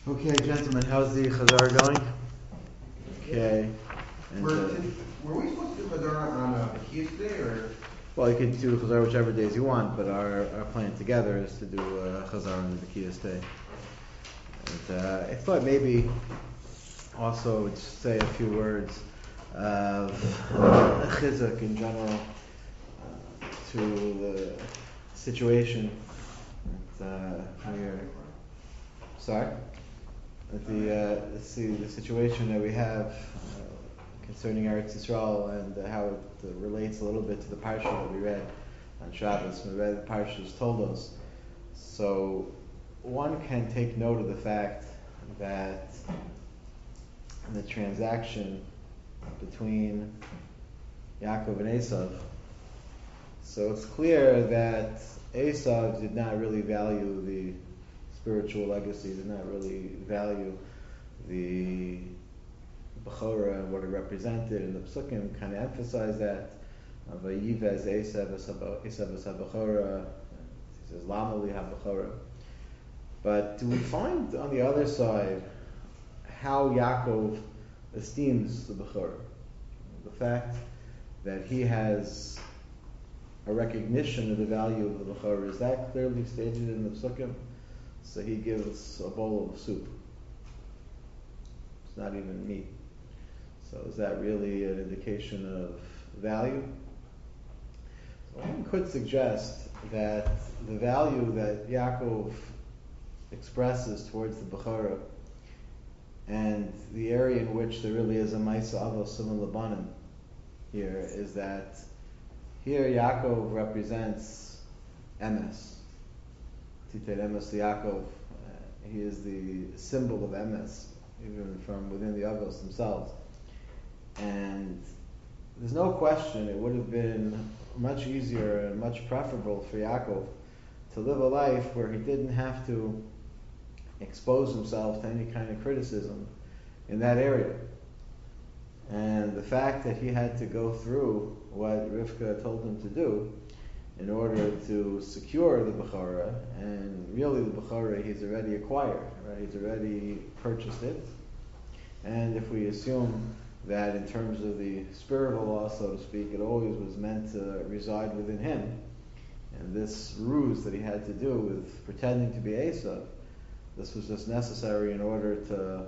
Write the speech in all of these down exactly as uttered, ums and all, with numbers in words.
Okay, gentlemen, how's the Chazar going? Okay. And, Were, uh, were we supposed to do Chazar on a Bekiyas day, or? well, you can do Chazar whichever days you want, but our, our plan together is to do uh, Chazar on the Bekiyas day. And uh, I thought maybe also just say a few words of Chizuk in general uh, to the situation that uh, we're sorry. That the uh, see the situation that we have uh, concerning Eretz Yisrael and uh, how it uh, relates a little bit to the parsha that we read on Shabbos. We read the parshas told us. So one can take note of the fact that the transaction between Yaakov and Esav. So it's clear that Esav did not really value the spiritual legacy, did not really value the Bechorah and what it represented, and the Psukim kind of emphasize that. Vayivez Esav Esav HaBechorah, he says Lama li HaBechorah. But do we find on the other side how Yaakov esteems the Bechorah? The fact that he has a recognition of the value of the Bechorah, is that clearly stated in the Psukim? So he gives a bowl of soup. It's not even meat. So is that really an indication of value? So one could suggest that the value that Yaakov expresses towards the Bechorah and the area in which there really is a Maisa Avos Simon Labanim here is that here Yaakov represents Emes. Titet Emes Yaakov. Uh, he is the symbol of Emes, even from within the Avos themselves. And there's no question it would have been much easier and much preferable for Yaakov to live a life where he didn't have to expose himself to any kind of criticism in that area. And the fact that he had to go through what Rivka told him to do in order to secure the Bechorah, and really the Bechorah he's already acquired, right? He's already purchased it. And if we assume that in terms of the spiritual law, so to speak, it always was meant to reside within him, and this ruse that he had to do with pretending to be Esav, this was just necessary in order to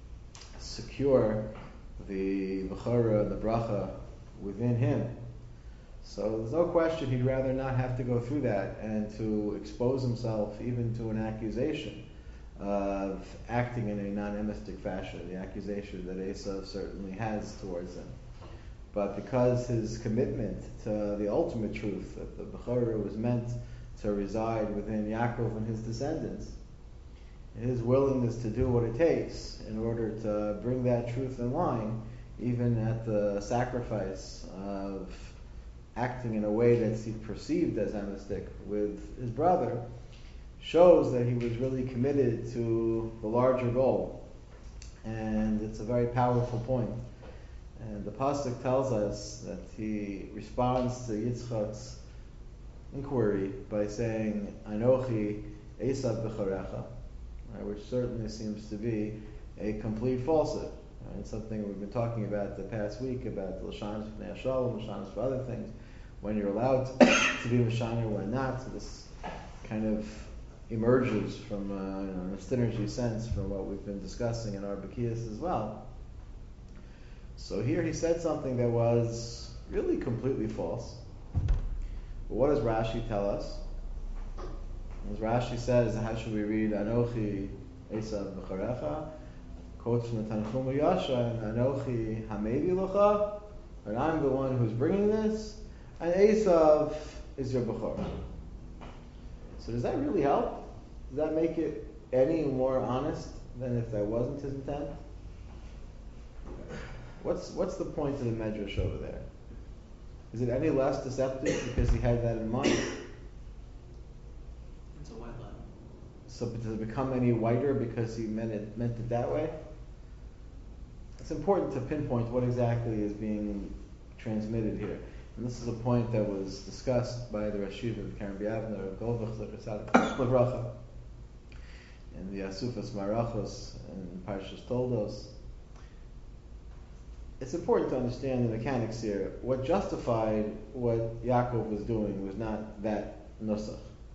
secure the Bechorah and the Bracha within him. So there's no question he'd rather not have to go through that and to expose himself even to an accusation of acting in a non-emistic fashion, the accusation that Esav certainly has towards him. But because his commitment to the ultimate truth, that the Bechorah was meant to reside within Yaakov and his descendants, his willingness to do what it takes in order to bring that truth in line, even at the sacrifice of acting in a way that's perceived as emistic with his brother, shows that he was really committed to the larger goal. And it's a very powerful point. And the pasuk tells us that he responds to Yitzchak's inquiry by saying, Anochi Esav Bechorecha, right, which certainly seems to be a complete falsehood. Right? It's something we've been talking about the past week, about the Lashanas for Ne'ashalom, Lashanas for other things, when you're allowed to be Mashana, when not. So this kind of emerges from uh, you know, in a synergy sense from what we've been discussing in our Bekiyas as well. So here he said something that was really completely false. But what does Rashi tell us? As Rashi says, how should we read Anochi Esav Bechorecha? Quotes from the Tanchuma Yasha, and Anochi Hamedi Locha, and I'm the one who's bringing this, and Esav is your Bechor. So does that really help? Does that make it any more honest than if that wasn't his intent? What's what's the point of the Medrash over there? Is it any less deceptive because he had that in mind? It's a white lie. So does it become any whiter because he meant it meant it that way? It's important to pinpoint what exactly is being transmitted here. And this is a point that was discussed by the Rashiv of Karen Biavner of Golvach Levracha. And in the Asufas Marachos and Parshas Toldos. It's important to understand the mechanics here. What justified what Yaakov was doing was not that nusach.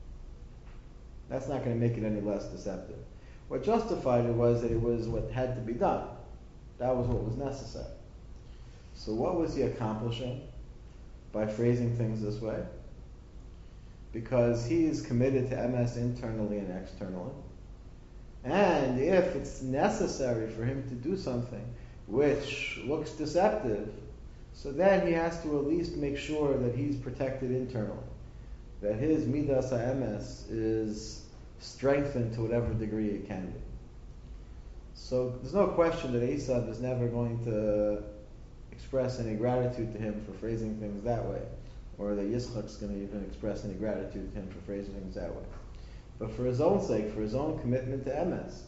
That's not going to make it any less deceptive. What justified it was that it was what had to be done. That was what was necessary. So what was he accomplishing by phrasing things this way? Because he is committed to M S internally and externally. And if it's necessary for him to do something which looks deceptive, so then he has to at least make sure that he's protected internally, that his midas ha'emes is strengthened to whatever degree it can be. So there's no question that Esav is never going to express any gratitude to him for phrasing things that way, or that Yitzchak's going to even express any gratitude to him for phrasing things that way. But for his own sake, for his own commitment to M S,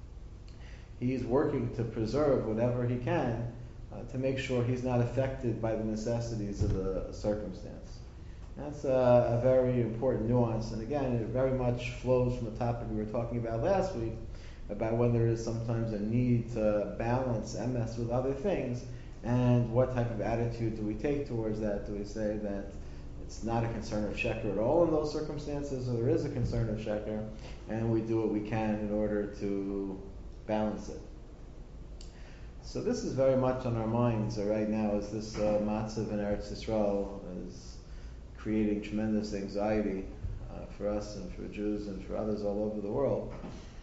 he's working to preserve whatever he can uh, to make sure he's not affected by the necessities of the circumstance. That's a, a very important nuance, and again, it very much flows from the topic we were talking about last week, about when there is sometimes a need to balance M S with other things, and what type of attitude do we take towards that? Do we say that it's not a concern of sheker at all in those circumstances, or there is a concern of sheker, and we do what we can in order to balance it? So this is very much on our minds uh, right now, as this uh, matzav in Eretz Yisrael is creating tremendous anxiety uh, for us and for Jews and for others all over the world.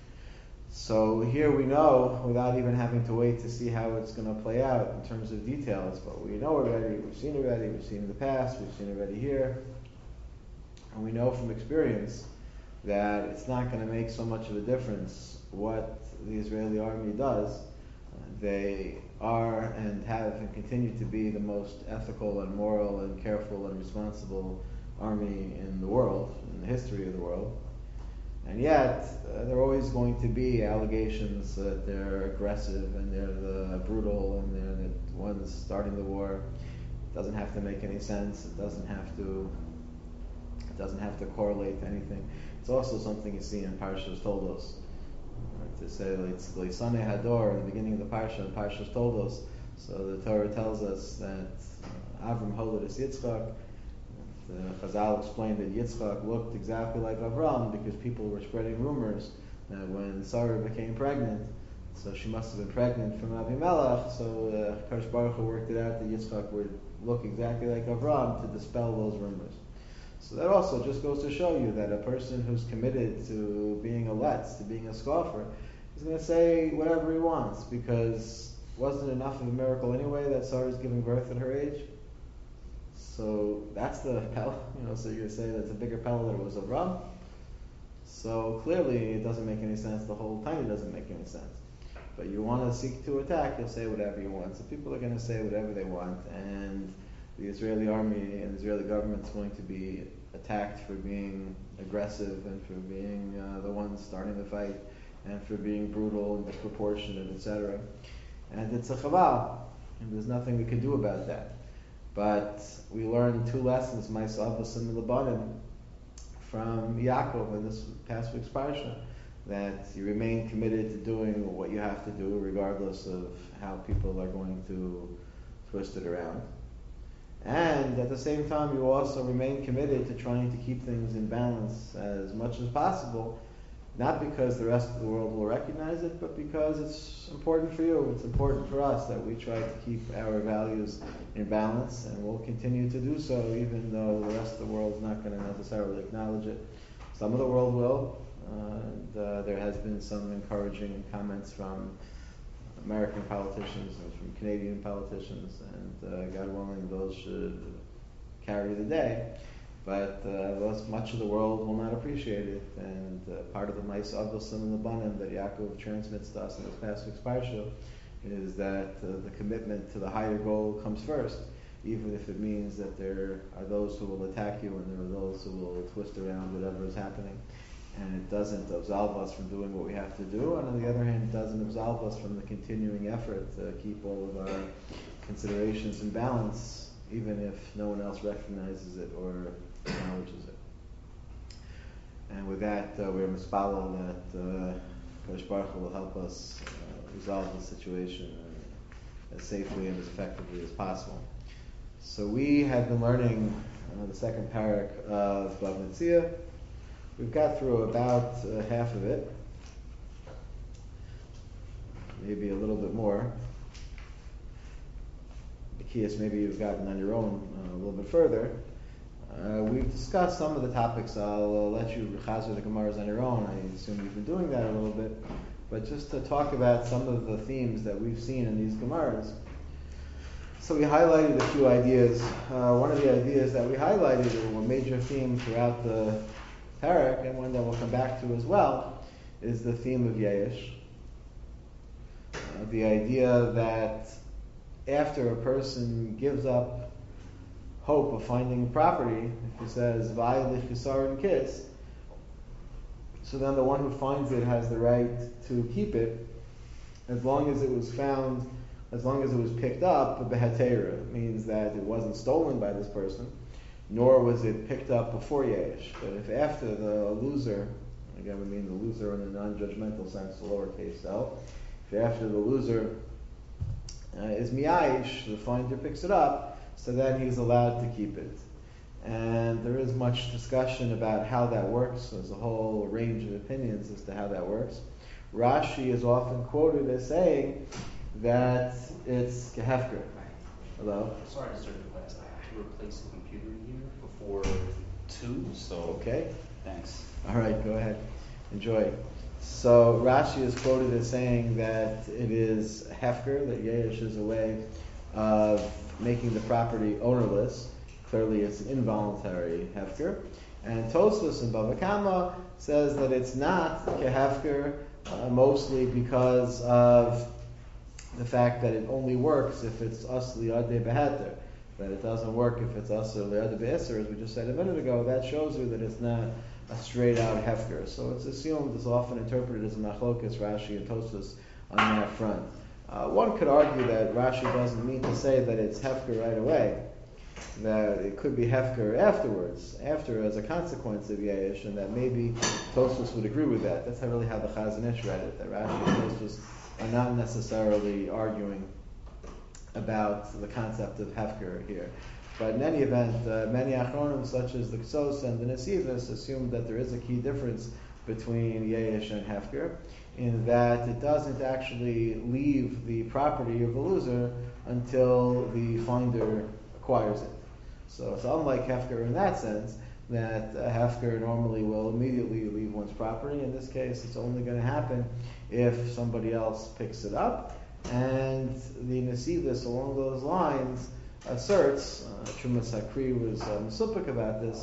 So here we know, without even having to wait to see how it's going to play out in terms of details, but we know already, we've seen already, we've seen in the past, we've seen already here, and we know from experience that it's not going to make so much of a difference what the Israeli army does. Uh, they are and have and continue to be the most ethical and moral and careful and responsible army in the world, in the history of the world. And yet, uh, there are always going to be allegations that they're aggressive and they're the brutal and they're the ones starting the war. It doesn't have to make any sense. It doesn't have to. It doesn't have to correlate to anything. It's also something you see in Parshas Toldos. Right, to say it's Leisane Hador in the beginning of the Parsha, and Parshas Toldos. So the Torah tells us that uh, Avram holed his Yitzchak. The Chazal explained that Yitzchak looked exactly like Avram because people were spreading rumors that when Sarah became pregnant, so she must have been pregnant from Avimelech, so uh, Kadosh Baruch Hu worked it out that Yitzchak would look exactly like Avram to dispel those rumors. So that also just goes to show you that a person who's committed to being a letz, to being a scoffer, is going to say whatever he wants, because wasn't it enough of a miracle anyway that Sarah's giving birth at her age? So that's the pel, you know, so you're going to say that's a bigger pel that it was Avram? So clearly it doesn't make any sense, the whole time it doesn't make any sense. But you want to seek to attack, you'll say whatever you want. So people are going to say whatever they want, and the Israeli army and the Israeli government is going to be attacked for being aggressive and for being uh, the ones starting the fight and for being brutal and disproportionate, et cetera. And it's a chaval, and there's nothing we can do about that. But we learned two lessons, Ma'aseh and Labanim, from Yaakov in this past week's parsha, that you remain committed to doing what you have to do, regardless of how people are going to twist it around. And at the same time, you also remain committed to trying to keep things in balance as much as possible, not because the rest of the world will recognize it, but because it's important for you, it's important for us that we try to keep our values in balance, and we'll continue to do so even though the rest of the world is not going to necessarily acknowledge it. Some of the world will, uh, and uh, there has been some encouraging comments from American politicians and from Canadian politicians, and uh, God willing, those should carry the day. But uh, those, much of the world will not appreciate it, and uh, part of the Ma'aseh Avos and the Banim that Yaakov transmits to us in this past week's parsha is that uh, the commitment to the higher goal comes first, even if it means that there are those who will attack you and there are those who will twist around whatever is happening. And it doesn't absolve us from doing what we have to do, and on the other hand, it doesn't absolve us from the continuing effort to keep all of our considerations in balance, even if no one else recognizes it or acknowledges it. And with that, uh, we're mispalel that uh, Kodesh Baruch Hu will help us uh, resolve the situation uh, as safely and as effectively as possible. So we have been learning uh, the second parak of Bava Metzia. We've got through about uh, half of it, maybe a little bit more. Kias, maybe you've gotten on your own uh, a little bit further. Uh, we've discussed some of the topics. I'll uh, let you rechazer the Gemaras on your own. I assume you've been doing that a little bit. But just to talk about some of the themes that we've seen in these Gemaras. So we highlighted a few ideas. Uh, one of the ideas that we highlighted, or a major theme throughout the parak, and one that we'll come back to as well, is the theme of Yesh. Uh, the idea that after a person gives up hope of finding property, if he says "Va'ilich Yisarin Kis," so then the one who finds it has the right to keep it, as long as it was found, as long as it was picked up. Behatera means that it wasn't stolen by this person, nor was it picked up before Yesh. But if after the loser, again we mean the loser in a non-judgmental sense, the lowercase l, if after the loser uh, is miyayish, the finder picks it up, so then he's allowed to keep it. And there is much discussion about how that works. There's a whole range of opinions as to how that works. Rashi is often quoted as saying that it's kehefker. Hello? Sorry to start the class. I have to replace the computer here before two, so... Okay. Thanks. All right, go ahead. Enjoy. So Rashi is quoted as saying that it is hefker, that yesh is a way of making the property ownerless. Clearly it's an involuntary hefker. And Tosfos in Bava Kama says that it's not kehefker, uh, mostly because of the fact that it only works if it's us liyadei beheter, that it doesn't work if it's us liyadei be'eser, as we just said a minute ago. That shows you that it's not a straight out hefker. So it's assumed, it's often interpreted as a machlokas, Rashi and Tosfos on that front. Uh, one could argue that Rashi doesn't mean to say that it's hefker right away, that it could be hefker afterwards, after as a consequence of Yesh, and that maybe Tosfos would agree with that. That's how really how the Chazon Ish read it, that Rashi and Tosfos are not necessarily arguing about the concept of hefker here. But in any event, uh, many achronim, such as the Ksos and the Nesivos, assume that there is a key difference between Yesh and hefker, in that it doesn't actually leave the property of the loser until the finder acquires it. So it's unlike hefker in that sense, that a hefker normally will immediately leave one's property. In this case, it's only going to happen if somebody else picks it up. And the Nesivos along those lines asserts, uh, Trumas Hakri was uh, Mesupik about this,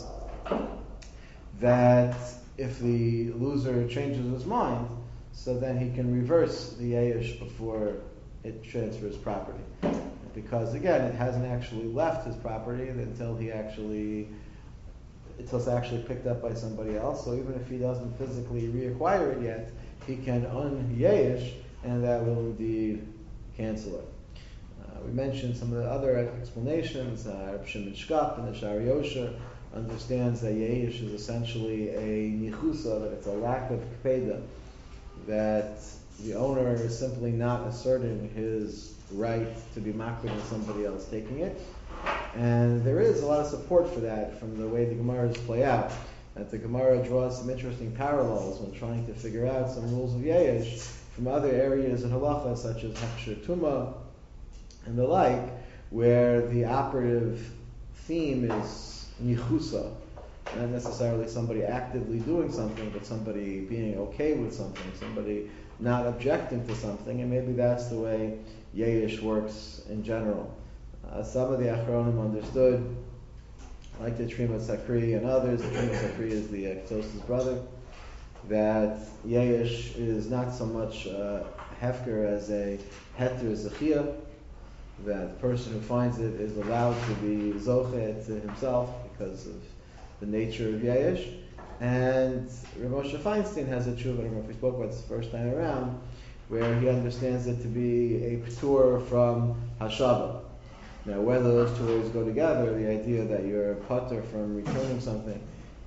that if the loser changes his mind, so then he can reverse the Yesh before it transfers property. Because again, it hasn't actually left his property until he actually, until it's actually picked up by somebody else. So even if he doesn't physically reacquire it yet, he can un-Yesh, and that will indeed cancel it. Uh, we mentioned some of the other explanations. Uh, Reb Shimon Shkop in the Shari Yosher understands that Yesh is essentially a nichusa, that it's a lack of kpeda, that the owner is simply not asserting his right to be makbid on somebody else taking it. And there is a lot of support for that from the way the Gemaras play out. That the Gemara draws some interesting parallels when trying to figure out some rules of Yesh from other areas in halacha, such as Hechsher Tumah and the like, where the operative theme is nichusa, not necessarily somebody actively doing something, but somebody being okay with something, somebody not objecting to something, and maybe that's the way Yesh works in general. Uh, some of the Achronim understood, like the Trima Sakri and others, the Trima Sakri is the uh, Ktos's brother, that Yesh is not so much uh, hefker as a heter zechia, that the person who finds it is allowed to be zochet to himself because of the nature of Yesh. And Rav Moshe Feinstein has a tshuva, I don't know if we spoke about this the first time around, where he understands it to be a p'tur from hashava. Now, whether those two words go together, the idea that you're a putter from returning something,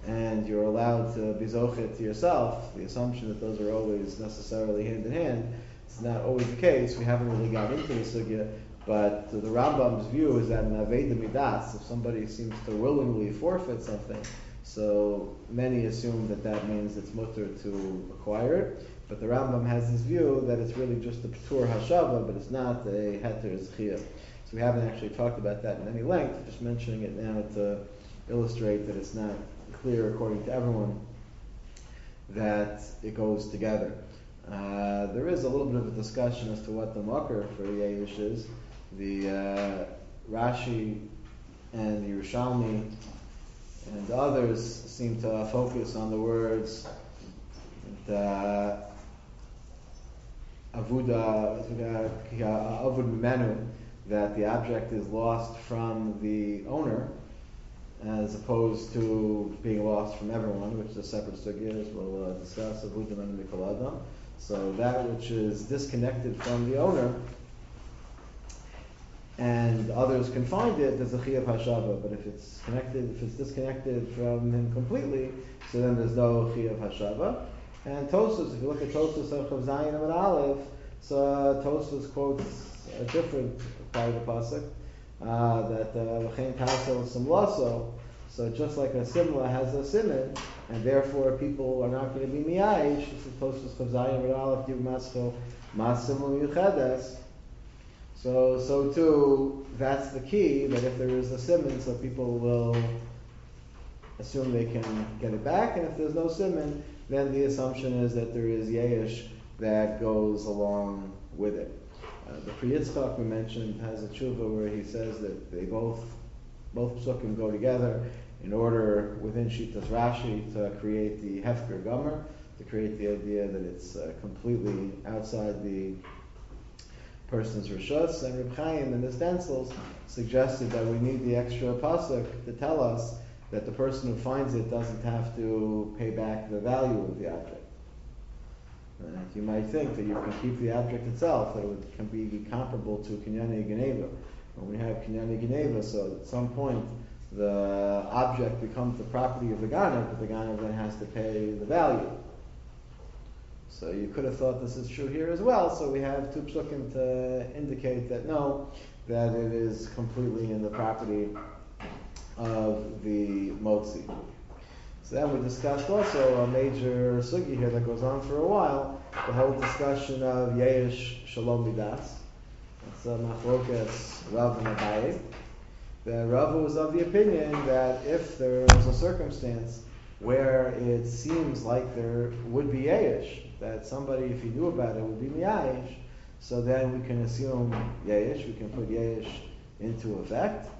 and you're allowed to be zochet to yourself, the assumption that those are always necessarily hand in hand, it's not always the case. We haven't really got into the sugya, but the Rambam's view is that in Aveda Midas, if somebody seems to willingly forfeit something, so many assume that that means it's mutter to acquire it, but the Rambam has this view that it's really just a p'tur hashava, but it's not a heter zchiyah. So we haven't actually talked about that in any length, just mentioning it now to illustrate that it's not clear according to everyone that it goes together. Uh, there is a little bit of a discussion as to what the makar for Yesh is. The uh, Rashi and the Yerushalmi and others seem to focus on the words the avuda avud menu, that the object is lost from the owner, as opposed to being lost from everyone, which is a separate sugya, as we'll uh, discuss. Avud menu mikol adam. So that which is disconnected from the owner, and others can find it, there's a chiyuv hashava. But if it's connected, if it's disconnected from him completely, so then there's no chiyuv hashava. And Tosfos, if you look at Tosfos of Chav Zayin and Aleph, so uh, Tosfos quotes a different part of the pasuk uh, that v'chein tasel simlaso. So just like a simla has a siman, and therefore people are not going to be miyayish. This is Tosfos Chav Zayin and Aleph div mascho mas simla yuchedes. So, so too, that's the key, that if there is a siman, so people will assume they can get it back, and if there's no siman, then the assumption is that there is yesh that goes along with it. Uh, the Pri Yitzchak we mentioned has a tshuva where he says that they both, both psukim go together in order within Shitas Rashi to create the hefker gomer, to create the idea that it's uh, completely outside the person's rishus, and Reb Chaim in the stencils suggested that we need the extra pasuk to tell us that the person who finds it doesn't have to pay back the value of the object. Uh, you might think that you can keep the object itself, that it would, can be comparable to Kinyane Geneva. When we have Kinyane Geneva, so at some point the object becomes the property of the Ganav, but the Ganav then has to pay the value. So you could have thought this is true here as well, so we have two psukim to indicate that no, that it is completely in the property of the motzi. So then we discussed also a major sugi here that goes on for a while, the whole discussion of Yesh Shalom Midas. It's a machlokas Rav and Abaye. The Rav was of the opinion that if there is a circumstance where it seems like there would be Yesh, that somebody, if he knew about it, would be Miyayish, so then we can assume Yesh, we can put Yesh into effect.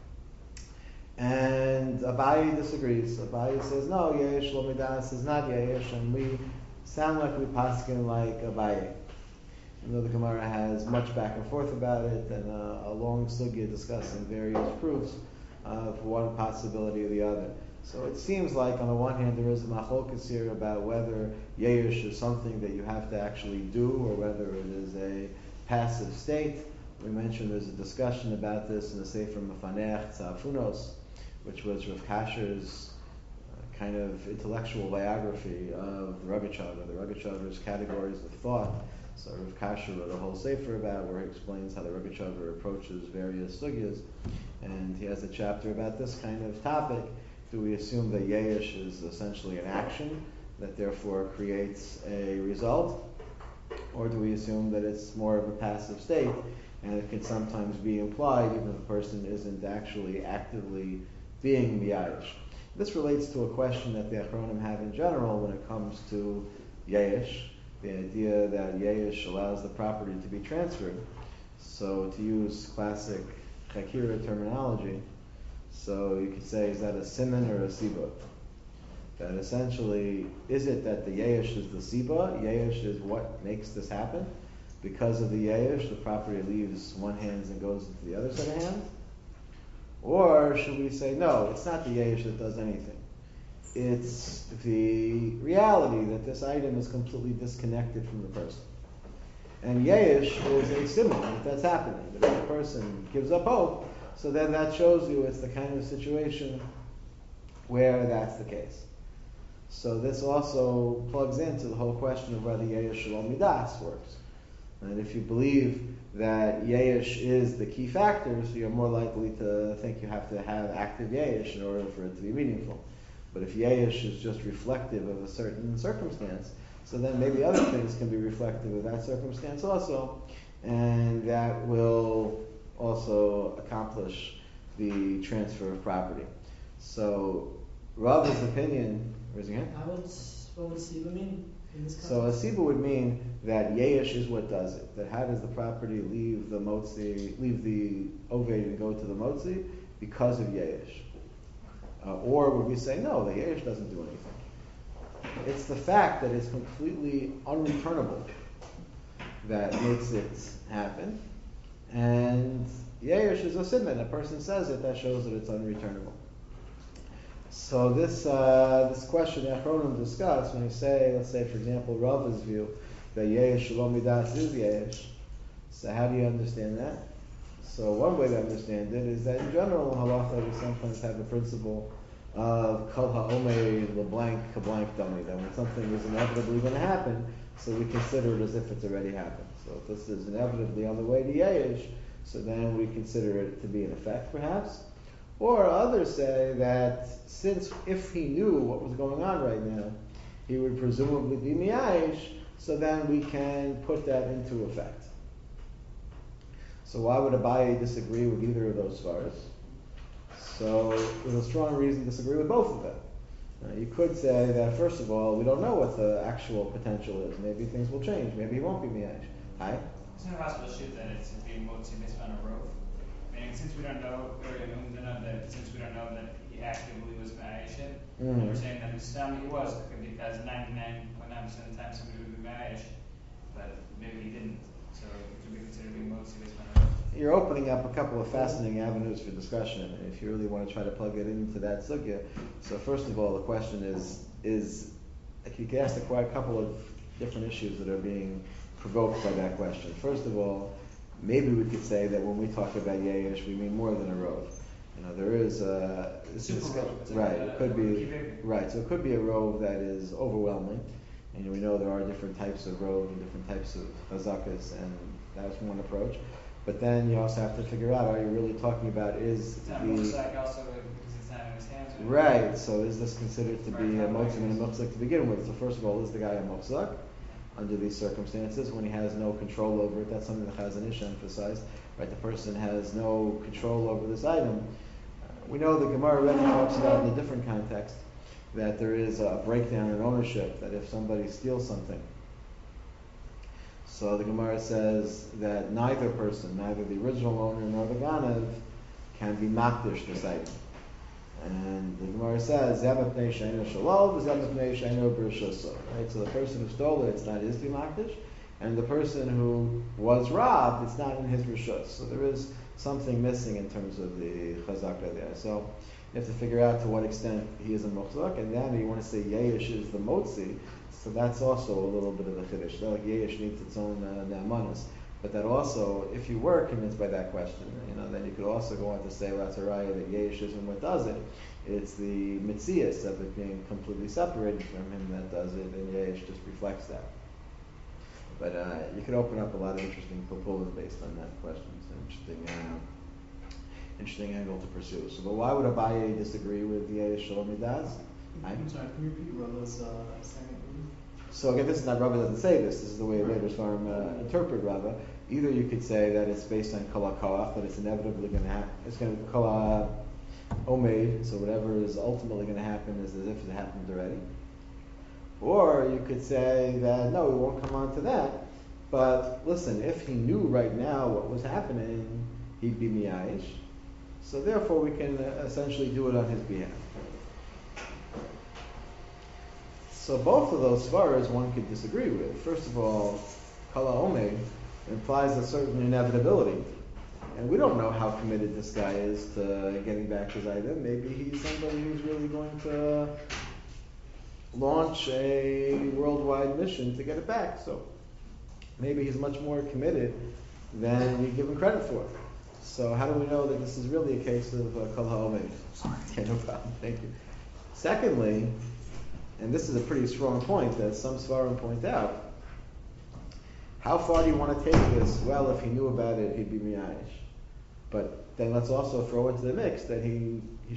And Abaye disagrees. Abaye says, no, Yesh Lo Midas is not Yesh, and we sound like we paskin like Abaye. You know, the Gemara has much back and forth about it, and a, a long sugya discussing various proofs of one possibility or the other. So it seems like, on the one hand, there is a machlokas here about whether Yesh is something that you have to actually do, or whether it is a passive state. We mentioned there's a discussion about this in the Sefer Mefanech Tzafunos, which was Rav Kasher's uh, kind of intellectual biography of the Rogatchover, the Rogatchover's categories of thought. So Rav Kasher wrote a whole sefer about where he explains how the Rogatchover approaches various sugyas, and he has a chapter about this kind of topic. Do we assume that Yesh is essentially an action that therefore creates a result, or do we assume that it's more of a passive state and it can sometimes be implied even if the person isn't actually actively being miyayish? This relates to a question that the Achronim have in general when it comes to Yesh, the idea that Yesh allows the property to be transferred. So to use classic Chakira terminology, so you could say, is that a siman or a siba? That essentially, is it that the Yesh is the siba? Yesh is what makes this happen? Because of the Yesh, the property leaves one hand and goes into the other set of hands? Or should we say, no, it's not the Yesh that does anything. It's the reality that this item is completely disconnected from the person. And Yesh is a siman that that's happening. That if the person gives up hope, so then that shows you it's the kind of situation where that's the case. So this also plugs into the whole question of whether Yesh Shalom Midas works. And if you believe that Yesh is the key factor, so you're more likely to think you have to have active Yesh in order for it to be meaningful. But if Yesh is just reflective of a certain circumstance, so then maybe other things can be reflective of that circumstance also, and that will also accomplish the transfer of property. So Rav's opinion, raising hand? How would, what would Siba mean in this context? So a Siba would mean that Yesh is what does it. That how does the property leave the Motzi, leave the Oved and go to the Motzi? Because of Yesh. Uh, or would we say, no, the Yesh doesn't do anything. It's the fact that it's completely unreturnable that makes it happen. And Yesh is a simon. A person says it, that shows that it's unreturnable. So this uh, this question that Achronim discuss when you say, let's say, for example, Rava's view that Yesh Shalom Midas is Yesh. So how do you understand that? So one way to understand it is that in general in halacha we sometimes have the principle of Kol HaOmer LeBlank Kablank Dummy, that when something is inevitably going to happen, so we consider it as if it's already happened. So if this is inevitably on the way to Yesh, so then we consider it to be an effect perhaps. Or others say that since if he knew what was going on right now, he would presumably be Miyash, so then we can put that into effect. So why would Abaye disagree with either of those svars? So there's a strong reason to disagree with both of them. Uh, you could say that first of all, we don't know what the actual potential is. Maybe things will change. Maybe he won't be Miyash. Hi? Isn't it possible to shoot that it's being motzi based on a roof? Meaning, since we don't know, or you know, that since we don't know that he actively was Ma'ayish, Mm. and we're saying that Mustami he was, because ninety-nine point nine percent of the time somebody would be Ma'ayish, but maybe he didn't. So it could be considered being motzi based on a roof. You're opening up a couple of fascinating avenues for discussion if you really want to try to plug it into that sugya. So first of all, the question is, is you can ask a couple of different issues that are being provoked by that question. First of all, maybe we could say that when we talk about Yesh, we mean more than a rove. You know, there is a Super discuss- rove. It's like right. a- It could be a- right. So it could be a rove that is overwhelming, and we know there are different types of rove and different types of hazakas, and that's one approach. But then you also have to figure out: are you really talking about is It's to not be Musak also because it's not in his hands. or- right? So is this considered to be a Right. motzim and a mutzak to begin with? So first of all, is the guy a mutzak under these circumstances when he has no control over it? That's something that Chazon Ish emphasized. Right, the person has no control over this item. Uh, we know the Gemara already talks about in a different context that there is a breakdown in ownership. That if somebody steals something, so the Gemara says that neither person, neither the original owner nor the Ganav, can be makdish this item. And the Gemara says, Zemapnei Sheino Shalom, Zemapnei Sheino B'Rishoso. Right? So the person who stole it, it's not his to be makdish, and the person who was robbed, it's not in his rishus. So there is something missing in terms of the chazaka there. So you have to figure out to what extent he is a muchzak, and then you want to say Yesh is the motzi. So that's also a little bit of a chiddush. Like Yesh needs its own uh, ne'amanos. But that also, if you were convinced by that question, you know, then you could also go on to say Ratzaraya that Yesh isn't what does it. It's the mitzias of it being completely separated from him that does it, and Yesh just reflects that. But uh, you could open up a lot of interesting proposals based on that question. It's an interesting, uh, interesting angle to pursue. So, but why would Abaye disagree with Yesh Shalom Midas? I'm sorry, can you repeat Rava's uh, second reading? So again, this is not Rava doesn't say this. This is the way Later Svarim uh, interpret Rava. Either you could say that it's based on Kol HaKoach, that it's inevitably going to happen. It's going to Kol HaOmed, so whatever is ultimately going to happen is as if it happened already. Or you could say that, no, we won't come on to that. But listen, if he knew right now what was happening, he'd be miyayish. So therefore we can uh, essentially do it on his behalf. So both of those svaras one could disagree with. First of all, kala omed implies a certain inevitability. And we don't know how committed this guy is to getting back his item. Maybe he's somebody who's really going to launch a worldwide mission to get it back. So maybe he's much more committed than we give him credit for. So how do we know that this is really a case of uh, kol ha'omed? Sorry. Okay, no problem. Thank you. Secondly, and this is a pretty strong point that some Svarim point out, how far do you want to take this? Well, if he knew about it, he'd be miyayish. But then let's also throw into the mix that he, he